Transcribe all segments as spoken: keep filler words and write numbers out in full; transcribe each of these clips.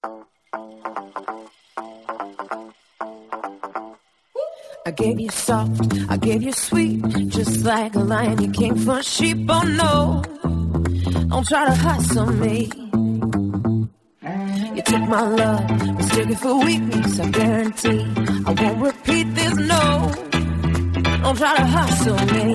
I gave you soft, I gave you sweet, just like a lion, you came for sheep. Oh no, don't try to hustle me. You took my love, mistook it for weakness. I guarantee I won't repeat this. No, don't try to hustle me.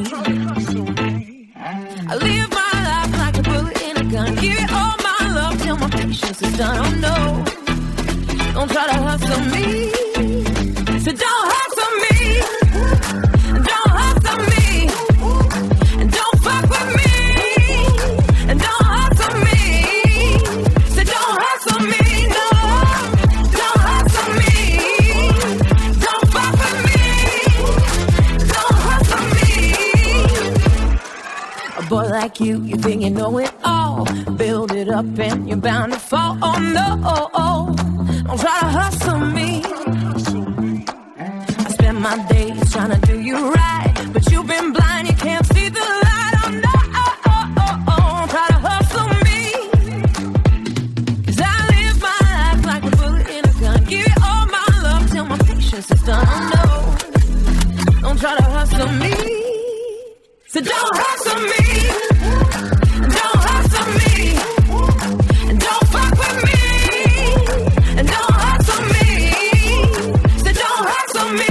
I live my life like a bullet in a gun. Give it all my love till my patience is done. Oh no, don't try to hustle me. So don't hustle me. Don't hustle me. And don't fuck with me. And don't hustle me. So don't hustle me. No. Don't hustle me. Don't fuck with me. Don't hustle me. A boy like you, you think you know it all. Build it up and you're bound to fall. Oh no. Don't try to hustle me. My days trying to do you right, but you've been blind, you can't see the light. Oh no, oh, oh, oh, oh. Try to hustle me, 'cause I live my life like a bullet in a gun. Give it all my love till my patience is done. Oh no, don't try to hustle me. So don't hustle me. Don't hustle me. And don't fuck with me. And don't hustle me. So don't hustle me.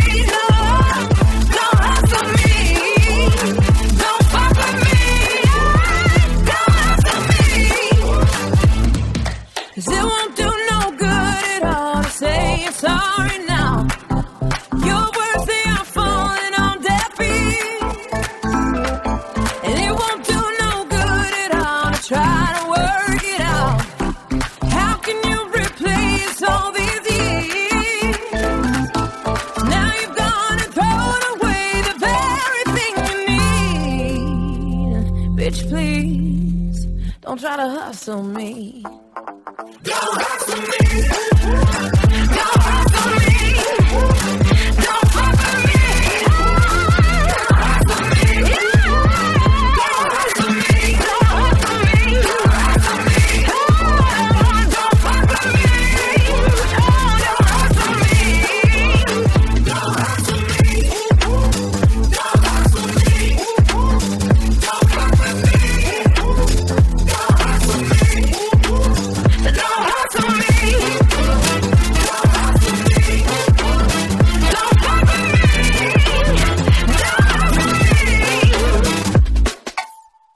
Sorry now, your words they are falling on deaf ears, and it won't do no good at all to try to work it out. How can you replace all these years? Now you've gone and thrown away the very thing you need. Bitch, please, don't try to hustle me. Don't hustle me.